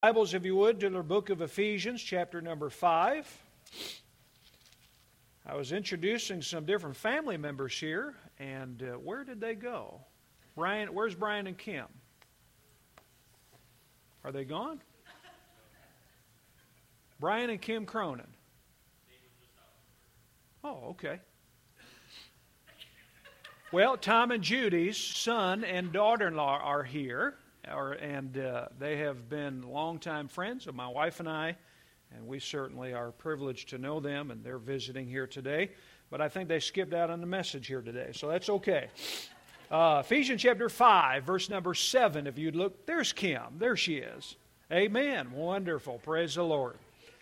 Bibles, if you would, to the book of Ephesians, chapter number 5. I was introducing some different family members here, and where did they go? Where's Brian and Kim? Are they gone? Brian and Kim Cronin. Oh, okay. Well, Tom and Judy's son and daughter-in-law are here. And they have been longtime friends of my wife and I, and we certainly are privileged to know them, and they're visiting here today. But I think they skipped out on the message here today, so that's okay. Ephesians chapter 5, verse number 7, if you'd look, there's Kim. There she is. Amen. Wonderful. Praise the Lord.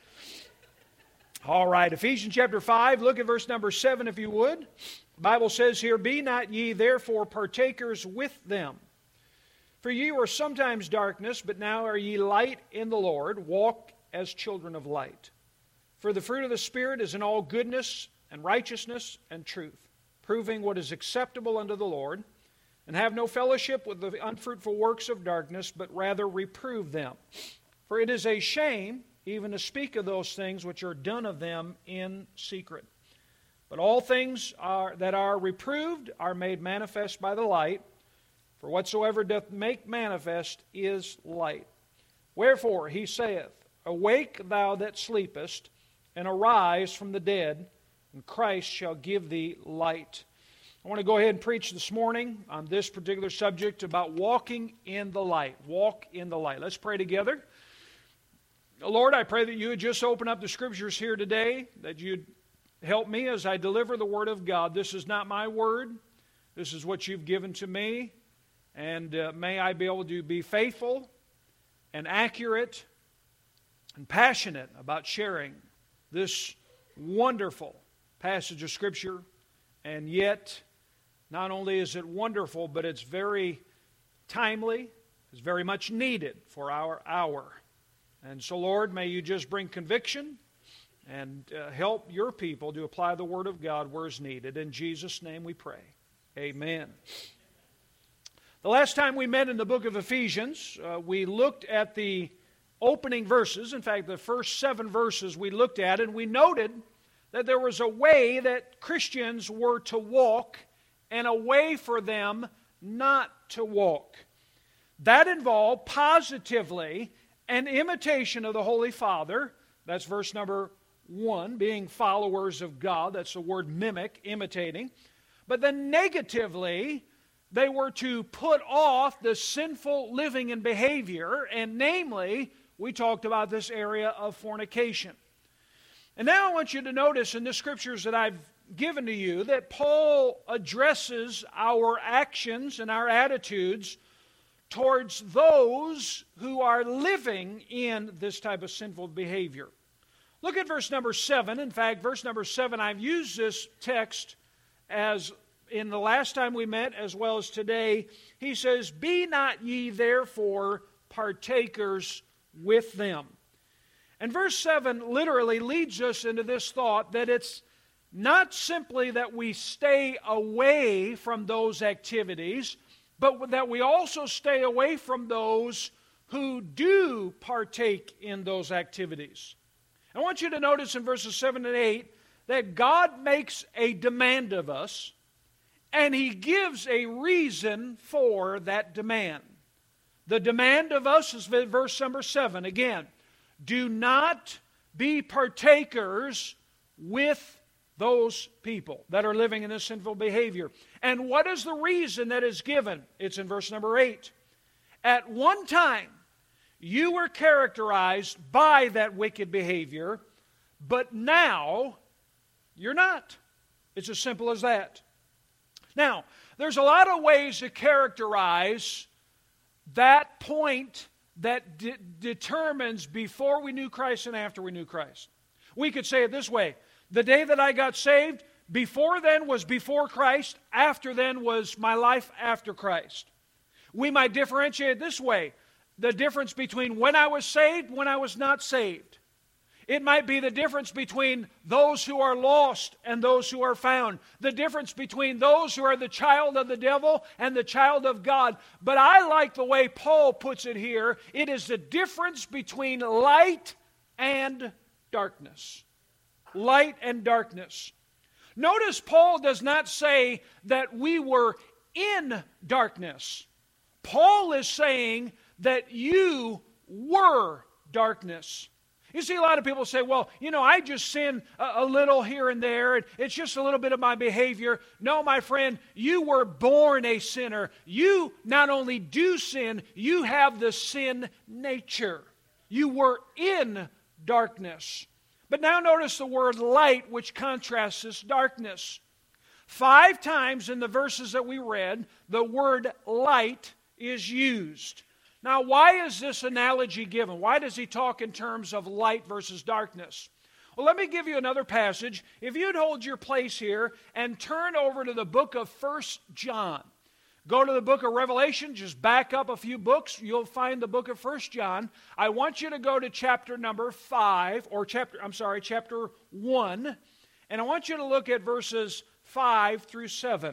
All right, Ephesians chapter 5, look at verse number 7, if you would. The Bible says here, "Be not ye therefore partakers with them. For ye were sometimes darkness, but now are ye light in the Lord. Walk as children of light. For the fruit of the Spirit is in all goodness and righteousness and truth, proving what is acceptable unto the Lord. And have no fellowship with the unfruitful works of darkness, but rather reprove them. For it is a shame even to speak of those things which are done of them in secret. But all things that are reproved are made manifest by the light. For whatsoever doth make manifest is light. Wherefore he saith, Awake thou that sleepest, and arise from the dead, and Christ shall give thee light." I want to go ahead and preach this morning on this particular subject about walking in the light. Walk in the light. Let's pray together. Lord, I pray that you would just open up the Scriptures here today, that you'd help me as I deliver the Word of God. This is not my word. This is what you've given to me. And may I be able to be faithful and accurate and passionate about sharing this wonderful passage of Scripture. And yet, not only is it wonderful, but it's very timely. It's very much needed for our hour. And so, Lord, may you just bring conviction and help your people to apply the Word of God where it's needed. In Jesus' name we pray. Amen. The last time we met in the book of Ephesians, we looked at the opening verses. In fact, the first 7 verses we looked at, and we noted that there was a way that Christians were to walk and a way for them not to walk. That involved positively an imitation of the Holy Father. That's verse number 1, being followers of God. That's the word mimic, imitating. But then negatively, they were to put off the sinful living and behavior, and namely, we talked about this area of fornication. And now I want you to notice in the Scriptures that I've given to you that Paul addresses our actions and our attitudes towards those who are living in this type of sinful behavior. Look at verse number 7. In fact, verse number 7, I've used this text as in the last time we met, as well as today. He says, "Be not ye therefore partakers with them." And verse 7 literally leads us into this thought that it's not simply that we stay away from those activities, but that we also stay away from those who do partake in those activities. I want you to notice in verses 7 and 8 that God makes a demand of us, and He gives a reason for that demand. The demand of us is verse number 7. Again, do not be partakers with those people that are living in this sinful behavior. And what is the reason that is given? It's in verse number 8. At one time, you were characterized by that wicked behavior, but now you're not. It's as simple as that. Now, there's a lot of ways to characterize that point that determines before we knew Christ and after we knew Christ. We could say it this way: the day that I got saved, before then was before Christ, after then was my life after Christ. We might differentiate it this way: the difference between when I was saved, when I was not saved. It might be the difference between those who are lost and those who are found. The difference between those who are the child of the devil and the child of God. But I like the way Paul puts it here. It is the difference between light and darkness. Light and darkness. Notice Paul does not say that we were in darkness. Paul is saying that you were darkness. You see, a lot of people say, well, I just sin a little here and there, and it's just a little bit of my behavior. No, my friend, you were born a sinner. You not only do sin, you have the sin nature. You were in darkness. But now notice the word light, which contrasts this darkness. 5 times in the verses that we read, the word light is used. Now, why is this analogy given? Why does he talk in terms of light versus darkness? Well, let me give you another passage. If you'd hold your place here and turn over to the book of 1 John. Go to the book of Revelation, just back up a few books, you'll find the book of 1 John. I want you to go to chapter number 1, and I want you to look at verses 5 through 7.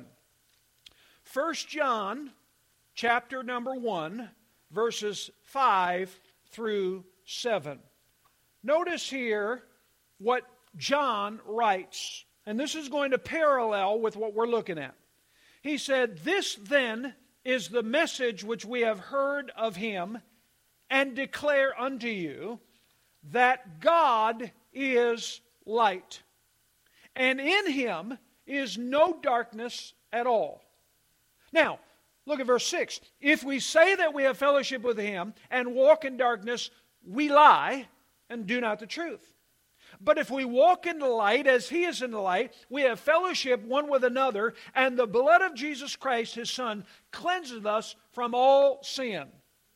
1 John, chapter number 1, verses 5 through 7. Notice here what John writes, and this is going to parallel with what we're looking at. He said, "This then is the message which we have heard of him and declare unto you, that God is light, and in him is no darkness at all." Now, look at verse 6. "If we say that we have fellowship with him and walk in darkness, we lie and do not the truth. But if we walk in the light as he is in the light, we have fellowship one with another, and the blood of Jesus Christ, his Son, cleanseth us from all sin."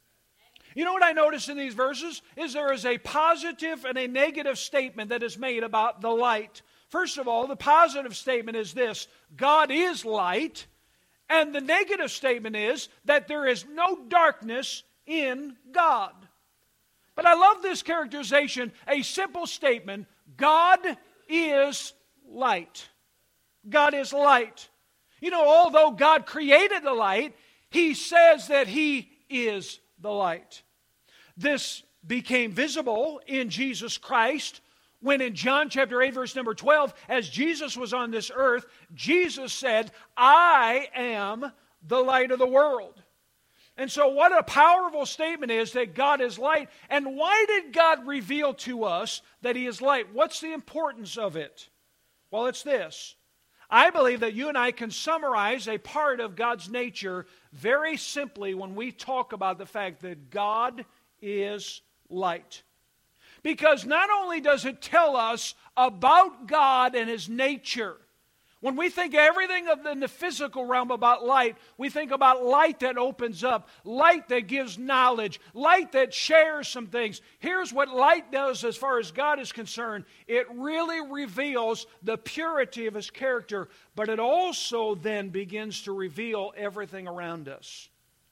You know what I notice in these verses? Is there is a positive and a negative statement that is made about the light. First of all, the positive statement is this: God is light. And the negative statement is that there is no darkness in God. But I love this characterization, a simple statement: God is light. God is light. Although God created the light, he says that he is the light. This became visible in Jesus Christ when in John chapter 8, verse number 12, as Jesus was on this earth, Jesus said, "I am the light of the world." And so what a powerful statement is that God is light. And why did God reveal to us that he is light? What's the importance of it? Well, it's this. I believe that you and I can summarize a part of God's nature very simply when we talk about the fact that God is light. Because not only does it tell us about God and his nature. When we think everything in the physical realm about light, we think about light that opens up, light that gives knowledge, light that shares some things. Here's what light does as far as God is concerned. It really reveals the purity of his character, but it also then begins to reveal everything around us.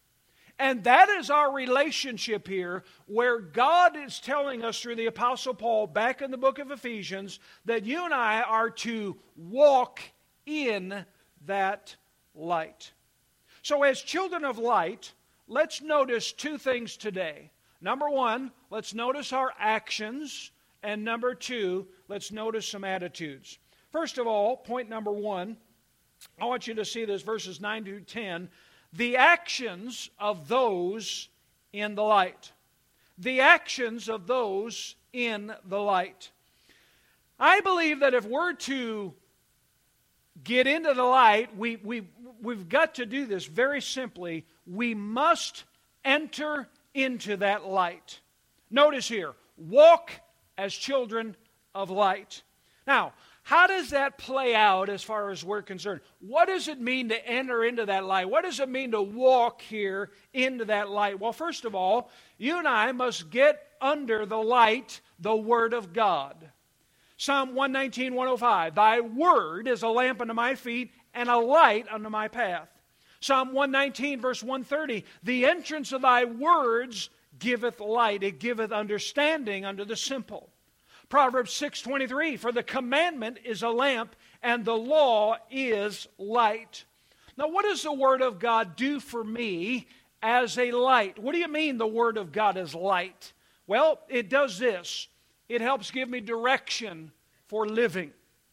And that is our relationship here, where God is telling us through the Apostle Paul back in the book of Ephesians that you and I are to walk in that light. So as children of light, let's notice 2 things today. Number 1, let's notice our actions. And number 2, let's notice some attitudes. First of all, point number 1, I want you to see this, verses 9 to 10. The actions of those in the light. The actions of those in the light. I believe that if we're to get into the light, we've got to do this very simply. We must enter into that light. Notice here, walk as children of light. Now, how does that play out as far as we're concerned? What does it mean to enter into that light? What does it mean to walk here into that light? Well, first of all, you and I must get under the light, the Word of God. Psalm 119, 105, "Thy word is a lamp unto my feet and a light unto my path." Psalm 119, verse 130, "The entrance of thy words giveth light, it giveth understanding unto the simple." Proverbs 6:23, for the commandment is a lamp, and the law is light. Now, what does the Word of God do for me as a light? What do you mean the Word of God is light? Well, it does this. It helps give me direction for living.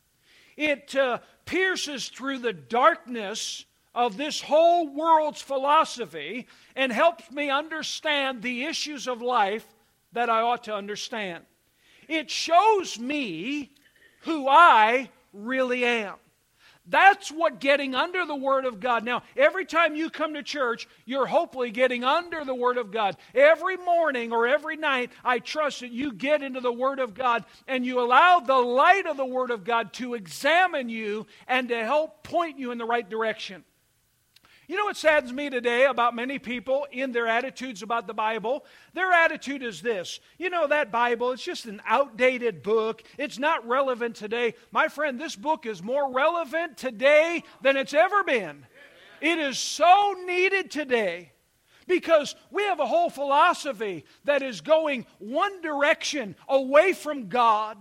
It pierces through the darkness of this whole world's philosophy and helps me understand the issues of life that I ought to understand. It shows me who I really am. That's what getting under the Word of God. Now, every time you come to church, you're hopefully getting under the Word of God. Every morning or every night, I trust that you get into the Word of God and you allow the light of the Word of God to examine you and to help point you in the right direction. You know what saddens me today about many people in their attitudes about the Bible? Their attitude is this. You know, that Bible, it's just an outdated book. It's not relevant today. My friend, this book is more relevant today than it's ever been. It is so needed today because we have a whole philosophy that is going one direction away from God.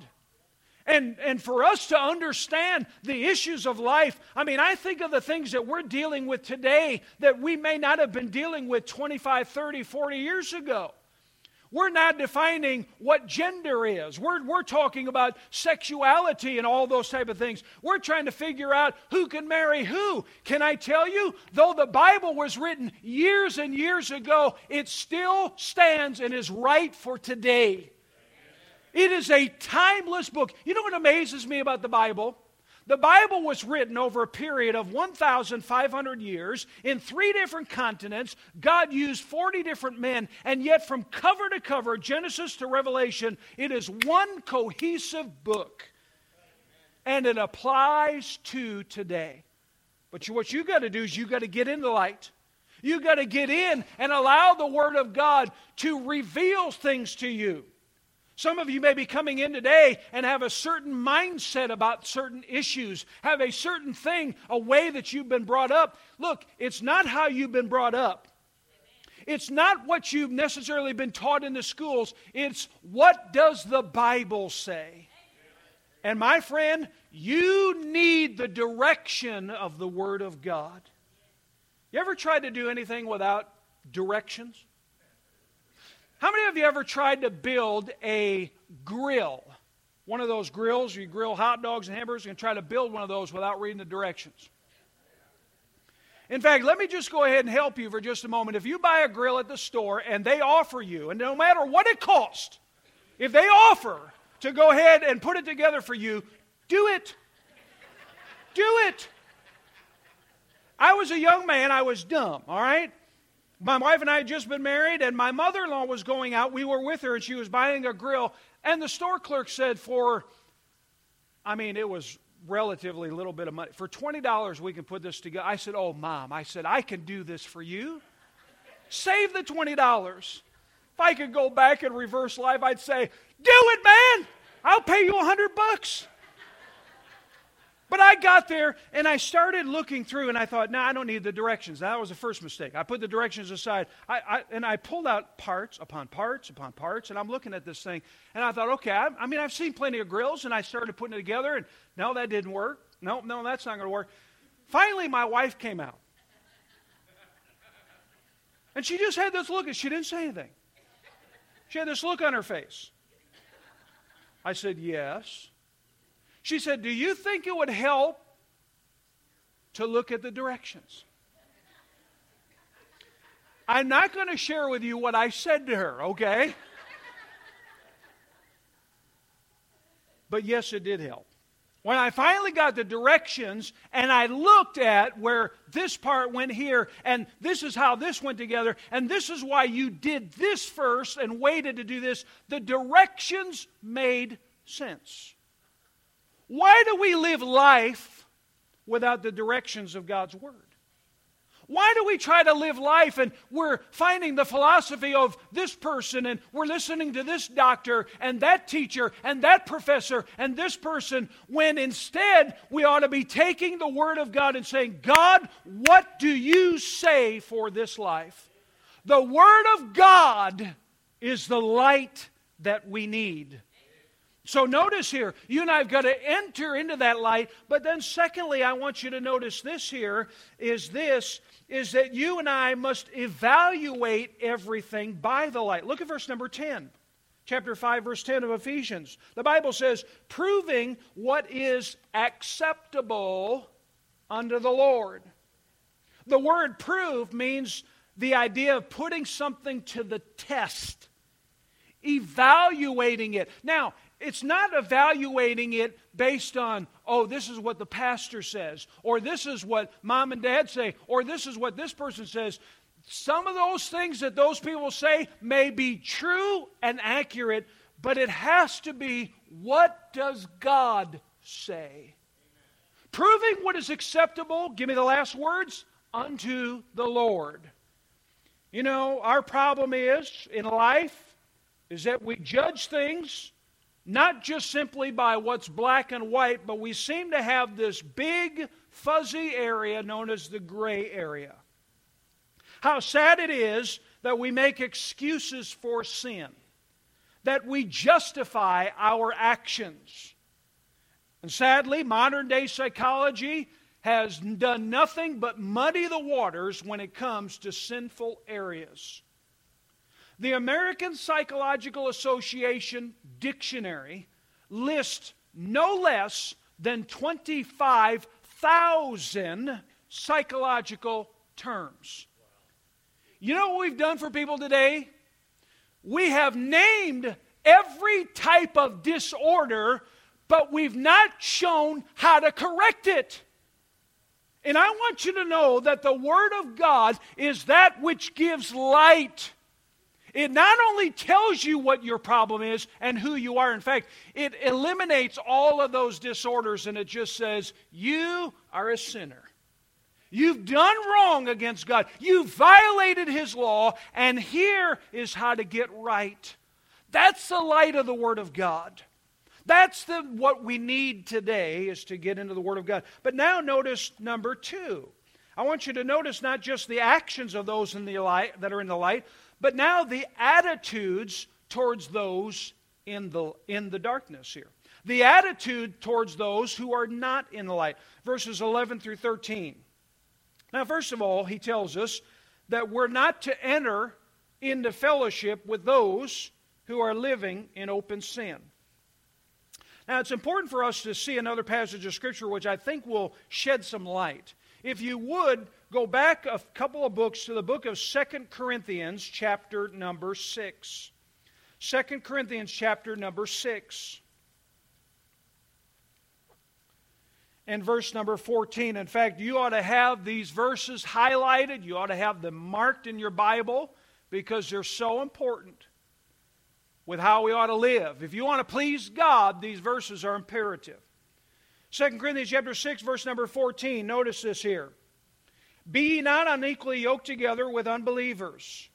And for us to understand the issues of life, I mean, I think of the things that we're dealing with today that we may not have been dealing with 25, 30, 40 years ago. We're not defining what gender is. We're talking about sexuality and all those type of things. We're trying to figure out who can marry who. Can I tell you, though the Bible was written years and years ago, it still stands and is right for today. It is a timeless book. You know what amazes me about the Bible? The Bible was written over a period of 1,500 years in 3 different continents. God used 40 different men, and yet from cover to cover, Genesis to Revelation, it is one cohesive book. And it applies to today. But what you got to do is you got to get in the light. You got to get in and allow the Word of God to reveal things to you. Some of you may be coming in today and have a certain mindset about certain issues, have a certain thing, a way that you've been brought up. Look, it's not how you've been brought up. It's not what you've necessarily been taught in the schools. It's what does the Bible say? And my friend, you need the direction of the Word of God. You ever tried to do anything without directions? How many of you ever tried to build a grill? One of those grills, you grill hot dogs and hamburgers, you can try to build one of those without reading the directions. In fact, let me just go ahead and help you for just a moment. If you buy a grill at the store and they offer you, and no matter what it costs, if they offer to go ahead and put it together for you, do it. Do it. I was a young man, I was dumb, all right? My wife and I had just been married, and my mother-in-law was going out. We were with her, and she was buying a grill. And the store clerk said it was relatively little bit of money. For $20, we can put this together. I said, oh, Mom, I can do this for you. Save the $20. If I could go back and reverse life, I'd say, do it, man. I'll pay you $100. But I got there, and I started looking through, and I thought, no, I don't need the directions. That was the first mistake. I put the directions aside, and I pulled out parts upon parts upon parts, and I'm looking at this thing, and I thought, okay, I've seen plenty of grills, and I started putting it together, and no, that didn't work. No, that's not going to work. Finally, my wife came out, and she just had this look, and she didn't say anything. She had this look on her face. I said, yes. She said, do you think it would help to look at the directions? I'm not going to share with you what I said to her, okay? But yes, it did help. When I finally got the directions and I looked at where this part went here and this is how this went together and this is why you did this first and waited to do this, the directions made sense. Why do we live life without the directions of God's Word? Why do we try to live life and we're finding the philosophy of this person and we're listening to this doctor and that teacher and that professor and this person when instead we ought to be taking the Word of God and saying, God, what do you say for this life? The Word of God is the light that we need. So notice here, you and I have got to enter into that light. But then secondly, I want you to notice this here, is that you and I must evaluate everything by the light. Look at verse number 10. Chapter 5, verse 10 of Ephesians. The Bible says, proving what is acceptable unto the Lord. The word prove means the idea of putting something to the test. Evaluating it. Now, it's not evaluating it based on, oh, this is what the pastor says, or this is what mom and dad say, or this is what this person says. Some of those things that those people say may be true and accurate, but it has to be, what does God say? Proving what is acceptable, give me the last words, unto the Lord. You know, our problem is, in life, is that we judge things not just simply by what's black and white, but we seem to have this big, fuzzy area known as the gray area. How sad it is that we make excuses for sin, that we justify our actions. And sadly, modern-day psychology has done nothing but muddy the waters when it comes to sinful areas. The American Psychological Association Dictionary lists no less than 25,000 psychological terms. You know what we've done for people today? We have named every type of disorder, but we've not shown how to correct it. And I want you to know that the Word of God is that which gives light. It not only tells you what your problem is and who you are. In fact, it eliminates all of those disorders, and it just says, you are a sinner. You've done wrong against God. You've violated His law, and here is how to get right. That's the light of the Word of God. That's what we need today, is to get into the Word of God. But now notice number 2. I want you to notice not just the actions of those in the light, that are in the light, but now the attitudes towards those in the darkness here. The attitude towards those who are not in the light. Verses 11 through 13. Now, first of all, he tells us that we're not to enter into fellowship with those who are living in open sin. Now, it's important for us to see another passage of Scripture which I think will shed some light. If you would, go back a couple of books to the book of 2 Corinthians, chapter number 6. 2 Corinthians, chapter number 6. And verse number 14. In fact, you ought to have these verses highlighted. You ought to have them marked in your Bible because they're so important with how we ought to live. If you want to please God, these verses are imperative. 2 Corinthians chapter 6, verse number 14. Notice this here. Be ye not unequally yoked together with unbelievers.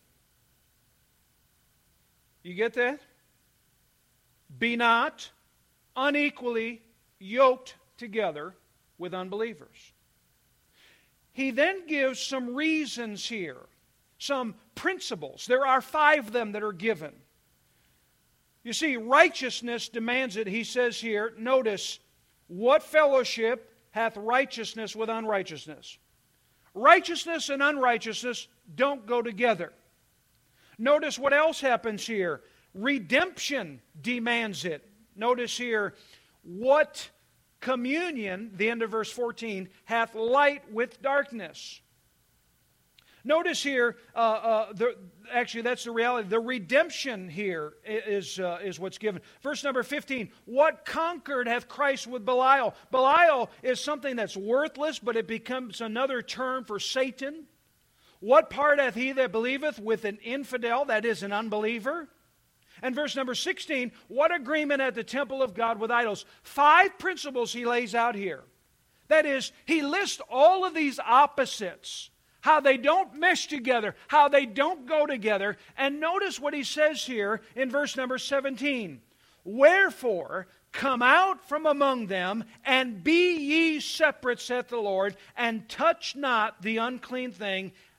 You get that? Be not unequally yoked together with unbelievers. He then gives some reasons here, some principles. There are 5 of them that are given. You see, righteousness demands it. He says here, notice, what fellowship hath righteousness with unrighteousness? Righteousness and unrighteousness don't go together. Notice what else happens here. Redemption demands it. Notice here, what communion, the end of verse 14, hath light with darkness. Notice here, actually that's the reality. The redemption here is what's given. Verse number 15, what concord hath Christ with Belial? Belial is something that's worthless, but it becomes another term for Satan. What part hath he that believeth with an infidel, that is an unbeliever? And verse number 16, what agreement at the temple of God with idols? 5 principles he lays out here. That is, he lists all of these opposites, how they don't mesh together, how they don't go together. And notice what he says here in verse number 17. Wherefore, come out from among them, and be ye separate, saith the Lord, and touch not the unclean thing,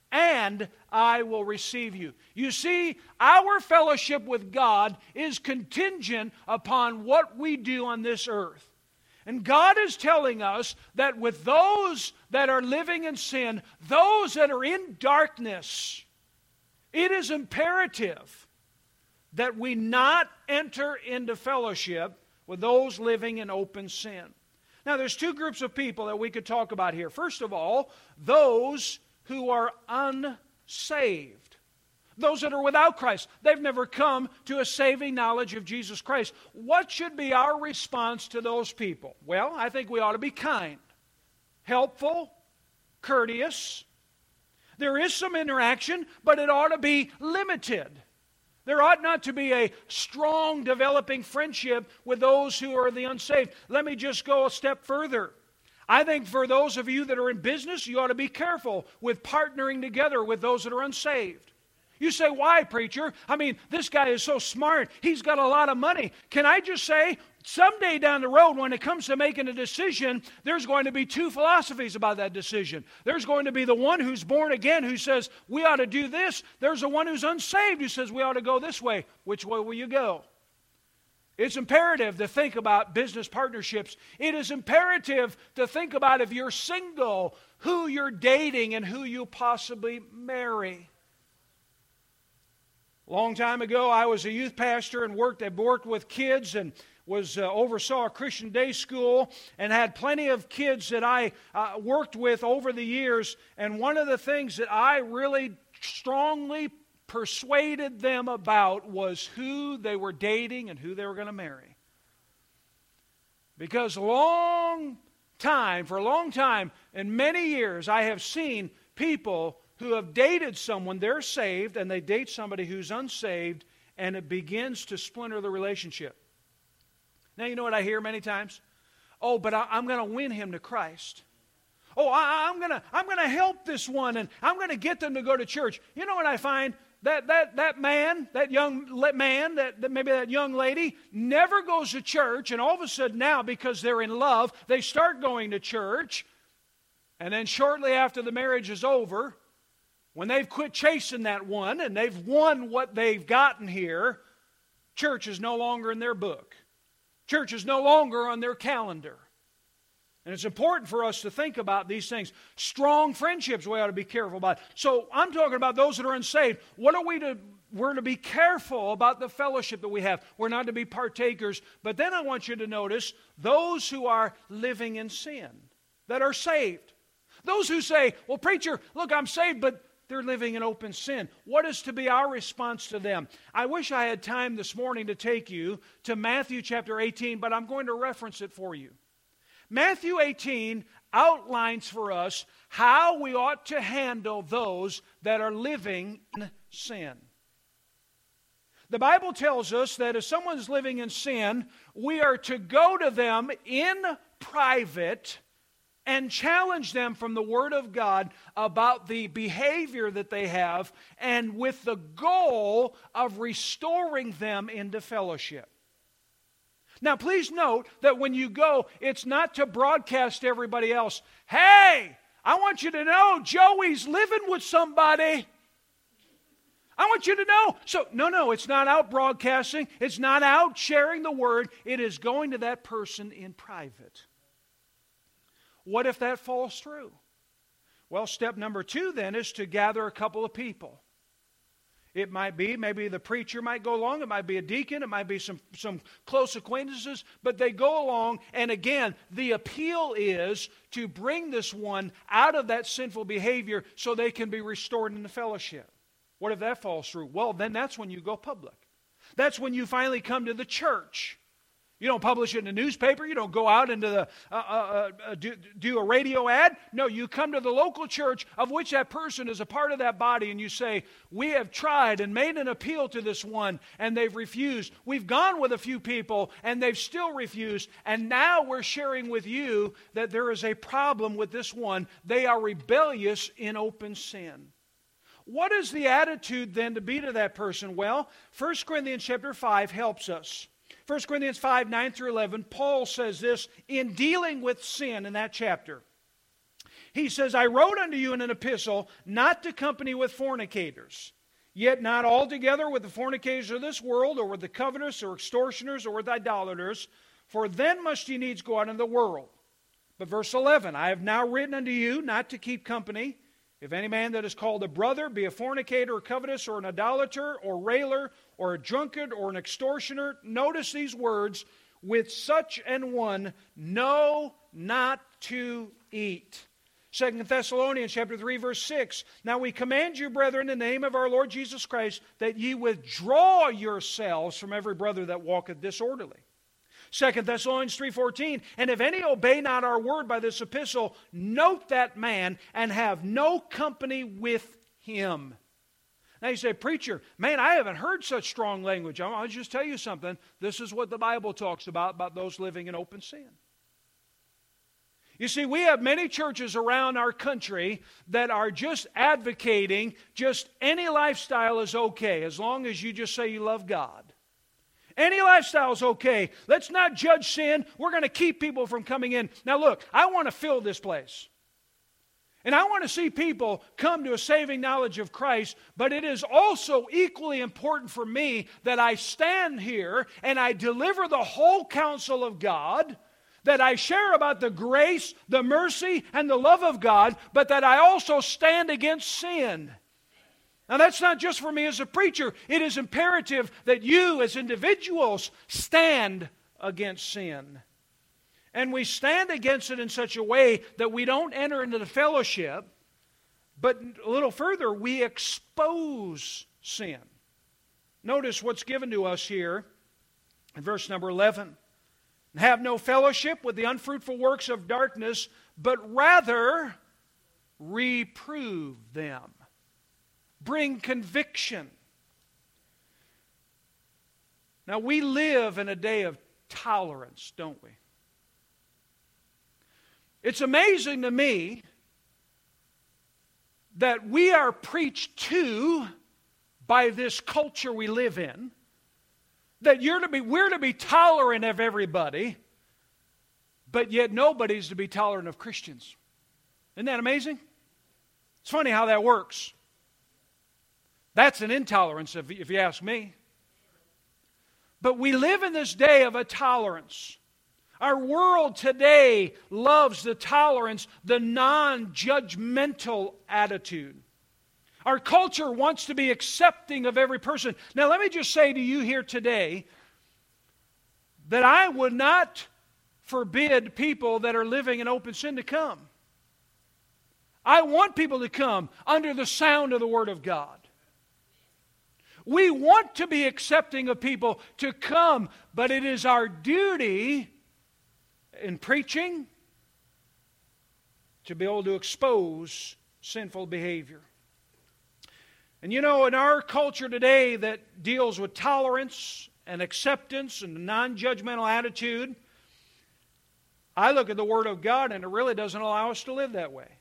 and I will receive you. You see, our fellowship with God is contingent upon what we do on this earth. And God is telling us that with those that are living in sin, those that are in darkness, it is imperative that we not enter into fellowship with those living in open sin. Now, there's two groups of people that we could talk about here. First of all, those who are unsaved. Those that are without Christ. They've never come to a saving knowledge of Jesus Christ. What should be our response to those people? Well, I think we ought to be kind, helpful, courteous. There is some interaction, but it ought to be limited. There ought not to be a strong developing friendship with those who are the unsaved. Let me just go a step further. I think for those of you that are in business, you ought to be careful with partnering together with those that are unsaved. You say, why, preacher? I mean, this guy is so smart. He's got a lot of money. Can I just say, someday down the road, when it comes to making a decision, there's going to be two philosophies about that decision. There's going to be the one who's born again who says, we ought to do this. There's the one who's unsaved who says, we ought to go this way. Which way will you go? It's imperative to think about business partnerships. It is imperative to think about, if you're single, who you're dating and who you'll possibly marry. A long time ago, I was a youth pastor and worked with kids and oversaw a Christian day school and had plenty of kids that I worked with over the years. And one of the things that I really strongly persuaded them about was who they were dating and who they were going to marry. Because for a long time, in many years, I have seen people who have dated someone, they're saved, and they date somebody who's unsaved, and it begins to splinter the relationship. Now, you know what I hear many times? Oh, but I'm going to win him to Christ. Oh, I'm going to help this one, and I'm going to get them to go to church. You know what I find? That young lady never goes to church, and all of a sudden now, because they're in love, they start going to church, and then shortly after the marriage is over, when they've quit chasing that one and they've won what they've gotten here, church is no longer in their book. Church is no longer on their calendar. And it's important for us to think about these things. Strong friendships we ought to be careful about. So I'm talking about those that are unsaved. What are we to? We're to be careful about the fellowship that we have. We're not to be partakers. But then I want you to notice those who are living in sin, that are saved. Those who say, well, preacher, look, I'm saved, but they're living in open sin. What is to be our response to them? I wish I had time this morning to take you to Matthew chapter 18, but I'm going to reference it for you. Matthew 18 outlines for us how we ought to handle those that are living in sin. The Bible tells us that if someone's living in sin, we are to go to them in private and challenge them from the Word of God about the behavior that they have, and with the goal of restoring them into fellowship. Now, please note that when you go, it's not to broadcast to everybody else, hey, I want you to know Joey's living with somebody. I want you to know. So, no, it's not out broadcasting. It's not out sharing the Word. It is going to that person in private. What if that falls through? Well, step number 2 then is to gather a couple of people. It might be, maybe the preacher might go along, it might be a deacon, it might be some close acquaintances, but they go along, and again, the appeal is to bring this one out of that sinful behavior so they can be restored in the fellowship. What if that falls through? Well, then that's when you go public. That's when you finally come to the church. You don't publish it in a newspaper. You don't go out into do a radio ad. No, you come to the local church of which that person is a part of that body, and you say, we have tried and made an appeal to this one, and they've refused. We've gone with a few people, and they've still refused, and now we're sharing with you that there is a problem with this one. They are rebellious in open sin. What is the attitude then to be to that person? Well, 1 Corinthians chapter 5 helps us. 1 Corinthians 5, 9 through 11, Paul says this in dealing with sin in that chapter. He says, I wrote unto you in an epistle not to company with fornicators, yet not altogether with the fornicators of this world, or with the covetous, or extortioners, or with idolaters, for then must ye needs go out into the world. But verse 11, I have now written unto you not to keep company, if any man that is called a brother be a fornicator, or covetous, or an idolater, or railer, or a drunkard, or an extortioner. Notice these words, with such an one, know not to eat. 2 Thessalonians chapter 3, verse 6. Now we command you, brethren, in the name of our Lord Jesus Christ, that ye withdraw yourselves from every brother that walketh disorderly. 2 Thessalonians 3:14, and if any obey not our word by this epistle, note that man, and have no company with him. Now you say, preacher, man, I haven't heard such strong language. I'll just tell you something. This is what the Bible talks about those living in open sin. You see, we have many churches around our country that are just advocating just any lifestyle is okay as long as you just say you love God. Any lifestyle is okay. Let's not judge sin. We're going to keep people from coming in. Now look, I want to fill this place. And I want to see people come to a saving knowledge of Christ, but it is also equally important for me that I stand here and I deliver the whole counsel of God, that I share about the grace, the mercy, and the love of God, but that I also stand against sin. Now that's not just for me as a preacher. It is imperative that you as individuals stand against sin. And we stand against it in such a way that we don't enter into the fellowship, but a little further, we expose sin. Notice what's given to us here in verse number 11. Have no fellowship with the unfruitful works of darkness, but rather reprove them. Bring conviction. Now we live in a day of tolerance, don't we? It's amazing to me that we are preached to by this culture we live in, that we're to be tolerant of everybody, but yet nobody's to be tolerant of Christians. Isn't that amazing? It's funny how that works. That's an intolerance, if you ask me. But we live in this day of a tolerance. Our world today loves the tolerance, the non-judgmental attitude. Our culture wants to be accepting of every person. Now let me just say to you here today that I would not forbid people that are living in open sin to come. I want people to come under the sound of the Word of God. We want to be accepting of people to come, but it is our duty in preaching to be able to expose sinful behavior. And you know, in our culture today that deals with tolerance and acceptance and a non-judgmental attitude, I look at the Word of God and it really doesn't allow us to live that way.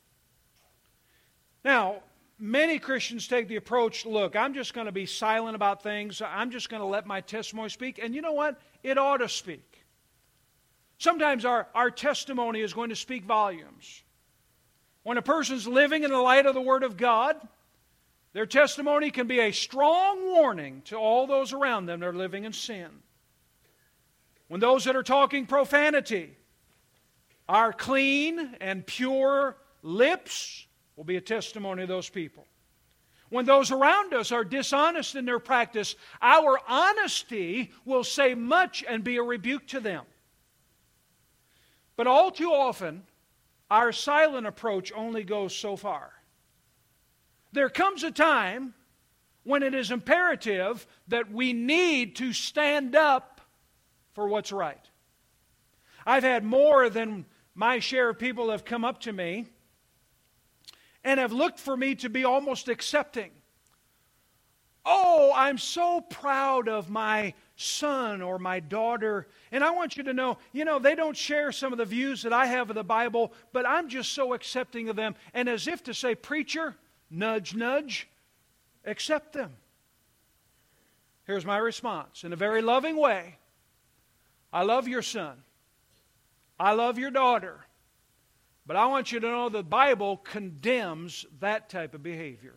Now, many Christians take the approach, look, I'm just going to be silent about things. I'm just going to let my testimony speak. And you know what? It ought to speak. Sometimes our testimony is going to speak volumes. When a person's living in the light of the Word of God, their testimony can be a strong warning to all those around them that are living in sin. When those that are talking profanity are clean and pure lips, will be a testimony of those people. When those around us are dishonest in their practice, our honesty will say much and be a rebuke to them. But all too often, our silent approach only goes so far. There comes a time when it is imperative that we need to stand up for what's right. I've had more than my share of people have come up to me and have looked for me to be almost accepting. Oh, I'm so proud of my son or my daughter, and I want you to know, they don't share some of the views that I have of the Bible, but I'm just so accepting of them. And as if to say, preacher, nudge, nudge, accept them. Here's my response. In a very loving way, I love your son. I love your daughter. But I want you to know the Bible condemns that type of behavior.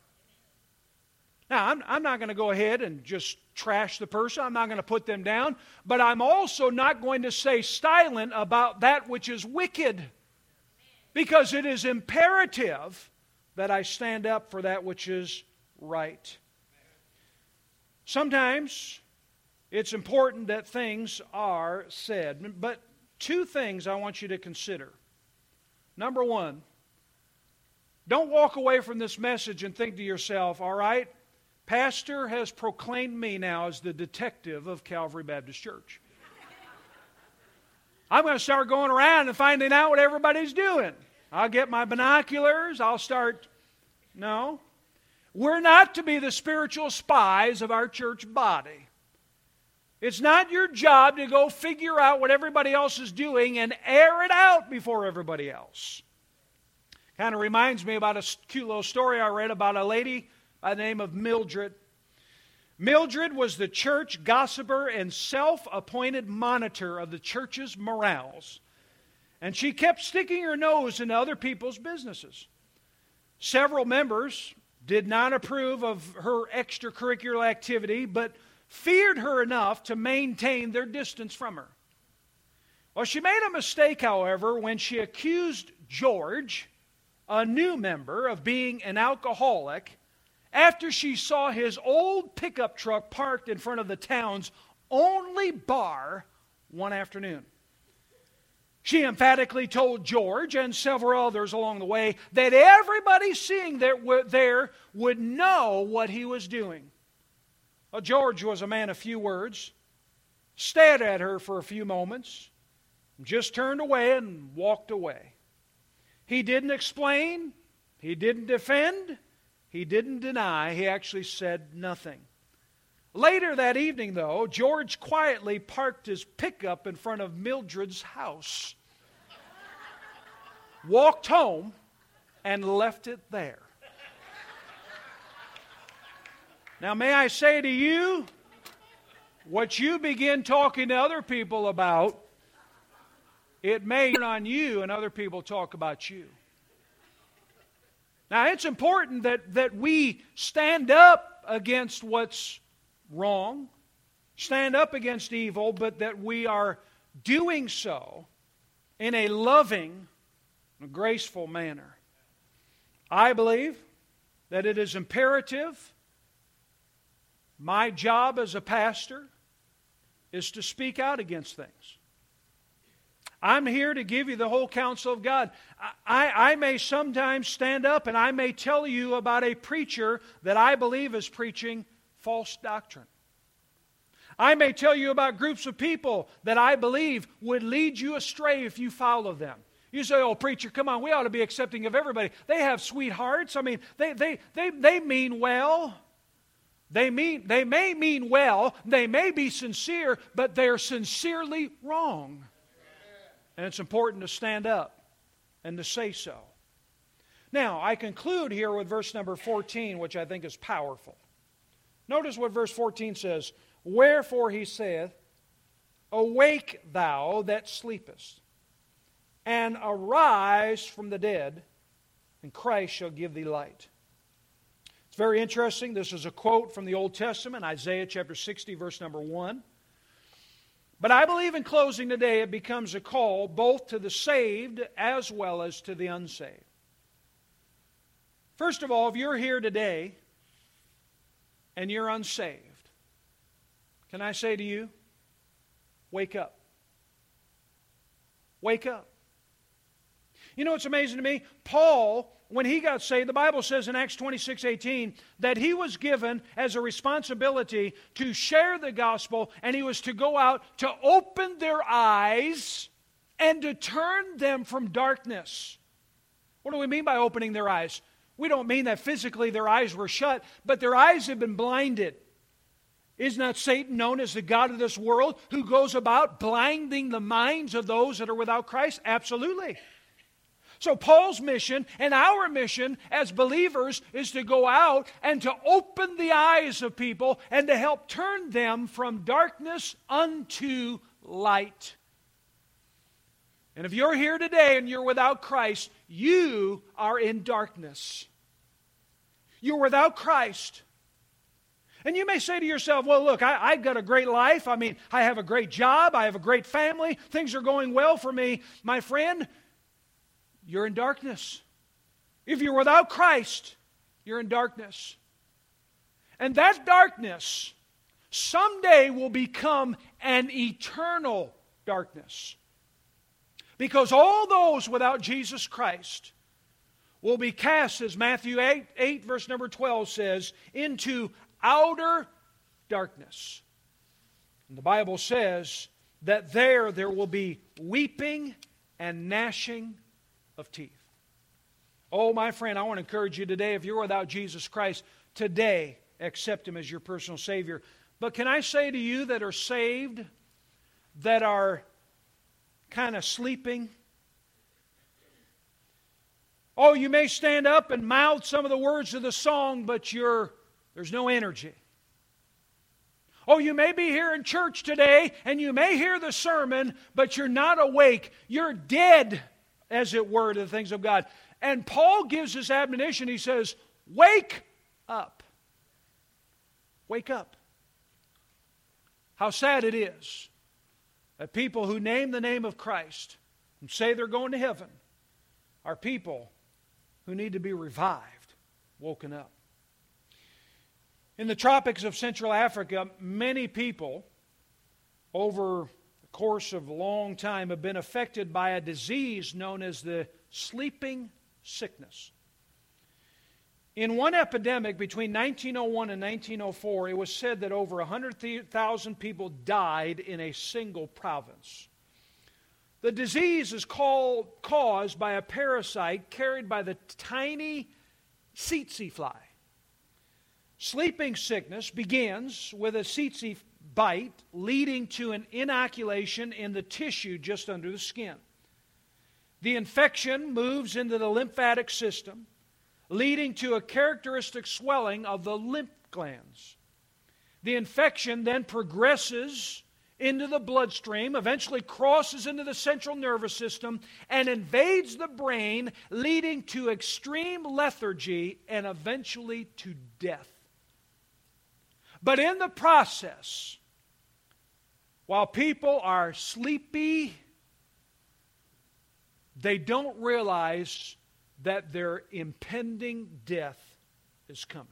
Now, I'm not going to go ahead and just trash the person. I'm not going to put them down. But I'm also not going to stay silent about that which is wicked. Because it is imperative that I stand up for that which is right. Sometimes it's important that things are said. But two things I want you to consider. Number one, don't walk away from this message and think to yourself, all right, Pastor has proclaimed me now as the detective of Calvary Baptist Church. I'm going to start going around and finding out what everybody's doing. I'll get my binoculars. I'll start. No. We're not to be the spiritual spies of our church body. It's not your job to go figure out what everybody else is doing and air it out before everybody else. Kind of reminds me about a cute little story I read about a lady by the name of Mildred. Mildred was the church gossiper and self-appointed monitor of the church's morals. And she kept sticking her nose into other people's businesses. Several members did not approve of her extracurricular activity, but feared her enough to maintain their distance from her. Well, she made a mistake, however, when she accused George, a new member, of being an alcoholic after she saw his old pickup truck parked in front of the town's only bar one afternoon. She emphatically told George and several others along the way that everybody seeing there would know what he was doing. Well, George was a man of few words, stared at her for a few moments, just turned away and walked away. He didn't explain, he didn't defend, he didn't deny, he actually said nothing. Later that evening, though, George quietly parked his pickup in front of Mildred's house, walked home, and left it there. Now, may I say to you, what you begin talking to other people about, it may turn on you and other people talk about you. Now, it's important that we stand up against what's wrong, stand up against evil, but that we are doing so in a loving, graceful manner. I believe that it is imperative. My job as a pastor is to speak out against things. I'm here to give you the whole counsel of God. I may sometimes stand up and I may tell you about a preacher that I believe is preaching false doctrine. I may tell you about groups of people that I believe would lead you astray if you follow them. You say, oh, preacher, come on, we ought to be accepting of everybody. They have sweet hearts. I mean, they mean well. They may mean well, they may be sincere, but they're sincerely wrong. And it's important to stand up and to say so. Now, I conclude here with verse number 14, which I think is powerful. Notice what verse 14 says. Wherefore he saith, awake thou that sleepest, and arise from the dead, and Christ shall give thee light. It's very interesting. This is a quote from the Old Testament, Isaiah chapter 60, verse number 1. But I believe in closing today it becomes a call both to the saved as well as to the unsaved. First of all, if you're here today and you're unsaved, can I say to you, wake up. Wake up. You know what's amazing to me? Paul, when he got saved, the Bible says in Acts 26:18 that he was given as a responsibility to share the gospel, and he was to go out to open their eyes and to turn them from darkness. What do we mean by opening their eyes? We don't mean that physically their eyes were shut, but their eyes have been blinded. Is not Satan known as the god of this world who goes about blinding the minds of those that are without Christ? Absolutely. So Paul's mission and our mission as believers is to go out and to open the eyes of people and to help turn them from darkness unto light. And if you're here today and you're without Christ, you are in darkness. You're without Christ. And you may say to yourself, well, look, I've got a great life. I mean, I have a great job. I have a great family. Things are going well for me. My friend, you're in darkness. If you're without Christ, you're in darkness. And that darkness someday will become an eternal darkness. Because all those without Jesus Christ will be cast, as Matthew 8 verse number 12 says, into outer darkness. And the Bible says that there will be weeping and gnashing of teeth. Oh, my friend, I want to encourage you today, if you're without Jesus Christ, today accept Him as your personal Savior. But can I say to you that are saved, that are kind of sleeping? Oh, you may stand up and mouth some of the words of the song, but there's no energy. Oh, you may be here in church today, and you may hear the sermon, but you're not awake. You're dead, as it were, to the things of God. And Paul gives his admonition. He says, wake up. Wake up. How sad it is that people who name the name of Christ and say they're going to heaven are people who need to be revived, woken up. In the tropics of Central Africa, many people over the course of a long time have been affected by a disease known as the sleeping sickness. In one epidemic between 1901 and 1904, it was said that over 100,000 people died in a single province. The disease is caused by a parasite carried by the tiny tsetse fly. Sleeping sickness begins with a tsetse bite leading to an inoculation in the tissue just under the skin. The infection moves into the lymphatic system, leading to a characteristic swelling of the lymph glands. The infection then progresses into the bloodstream, eventually crosses into the central nervous system, and invades the brain, leading to extreme lethargy and eventually to death. But in the process, while people are sleepy, they don't realize that their impending death is coming.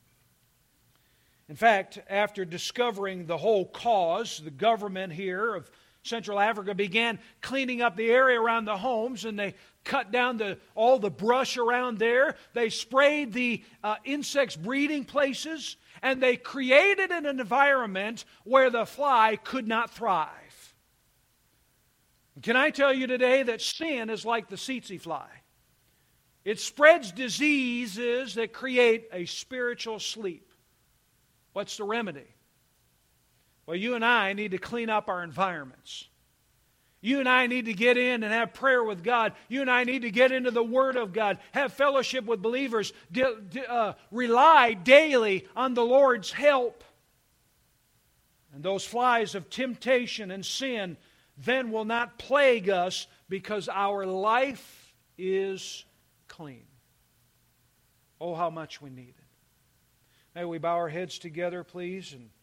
In fact, after discovering the whole cause, the government here of Central Africa began cleaning up the area around the homes, and they cut down all the brush around there. They sprayed the insects' breeding places, and they created an environment where the fly could not thrive. Can I tell you today that sin is like the tsetse fly? It spreads diseases that create a spiritual sleep. What's the remedy? Well, you and I need to clean up our environments. You and I need to get in and have prayer with God. You and I need to get into the Word of God, have fellowship with believers, rely daily on the Lord's help. And those flies of temptation and sin then will not plague us because our life is clean. Oh, how much we need it. May we bow our heads together, please, and